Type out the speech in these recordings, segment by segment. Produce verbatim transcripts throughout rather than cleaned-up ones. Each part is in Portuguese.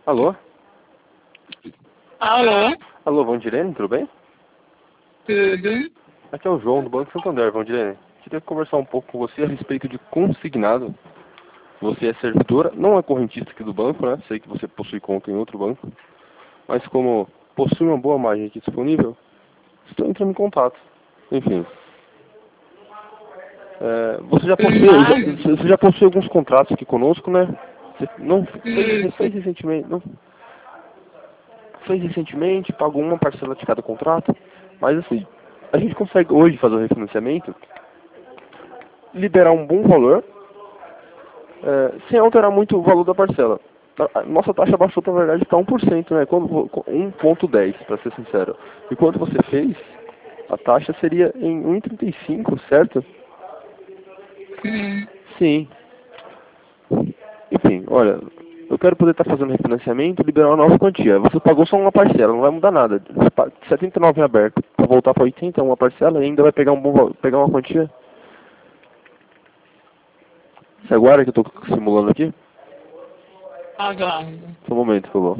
Alô? Alô? Alô, Vandirene, tudo bem? Tudo? Aqui é o João, do Banco Santander, Vandirene. Queria conversar um pouco com você a respeito de consignado. Você é servidora, não é correntista aqui do banco, né? Sei que você possui conta em outro banco. Mas como possui uma boa margem aqui disponível, estou entrando em contato. Enfim. É, você já possui, já, você já possui alguns contratos aqui conosco, né? Você não fez, fez recentemente, não fez recentemente, pagou uma parcela de cada contrato, mas assim, a gente consegue hoje fazer o refinanciamento, liberar um bom valor, é, sem alterar muito o valor da parcela. A nossa taxa baixou, na verdade, para um por cento, né? um vírgula dez, para ser sincero. E quando você fez, a taxa seria em um vírgula trinta e cinco, certo? Sim. Sim. Enfim, olha, eu quero poder estar fazendo refinanciamento e liberar uma nova quantia. Você pagou só uma parcela, não vai mudar nada. setenta e nove em aberto, para voltar para oitenta, uma parcela, e ainda vai pegar um bom valor, pegar uma quantia. Você aguarda que eu estou simulando aqui? Aguardo. Só um momento, por favor.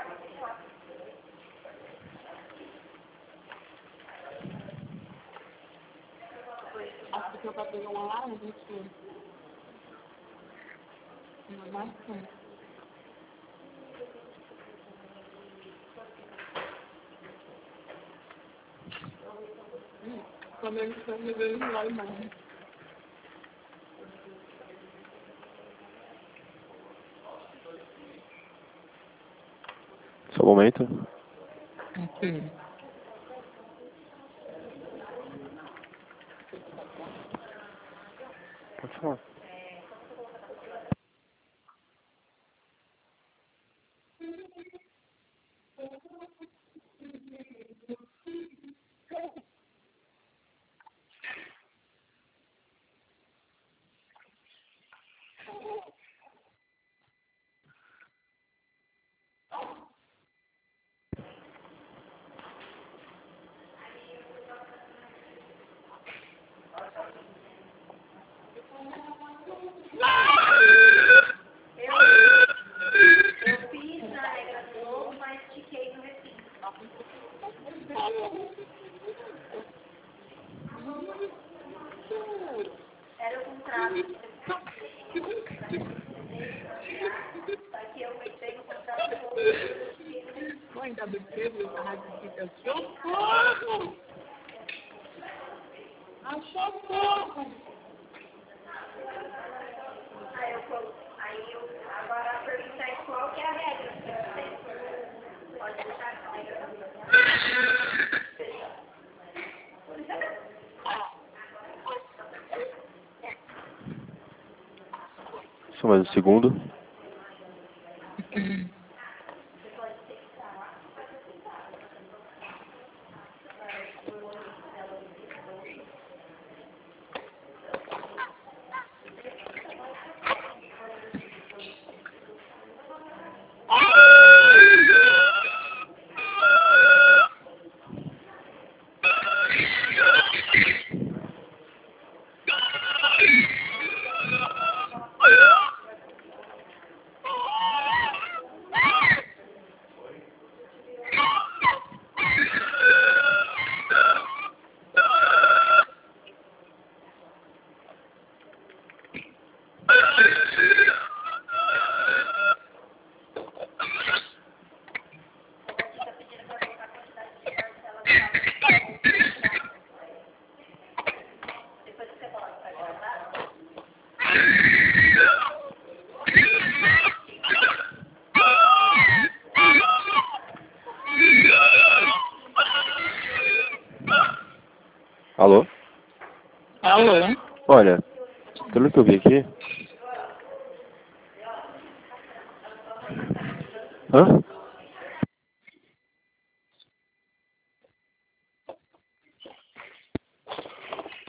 Acho que eu vou pegar uma laranja aqui. Bastante. Quando eu estou me vendo lá embaixo. Só um momento. Aqui. Pode falar. Mãe, tá bebendo essa ratificação? Socorro! Ah, socorro! Aí eu, agora a pergunta é qual que é a regra? Pode deixar a regra. Só mais um segundo. Alô? Alô? Olha, pelo que eu vi aqui... Hã?